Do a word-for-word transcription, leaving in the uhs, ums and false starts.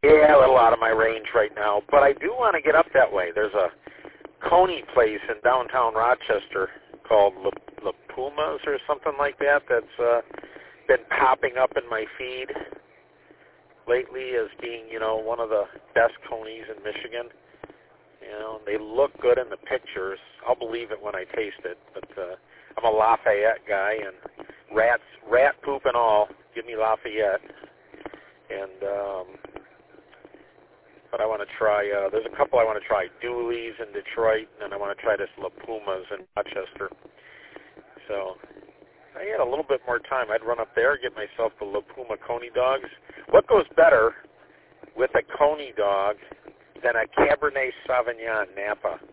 Yeah, a little out of my range right now, but I do want to get up that way. There's a Coney place in downtown Rochester called La, La Pumas or something like that that's uh, been popping up in my feed lately as being, you know, one of the best Conies in Michigan. You know, they look good in the pictures. I'll believe it when I taste it, but uh, I'm a Lafayette guy, and rats, rat poop and all, give me Lafayette. And um, but I want to try, uh, there's a couple I want to try, Dooley's in Detroit, and then I want to try this La Pumas in Rochester. So if I had a little bit more time, I'd run up there, get myself the La Puma Coney dogs. What goes better with a Coney dog than a Cabernet Sauvignon Napa?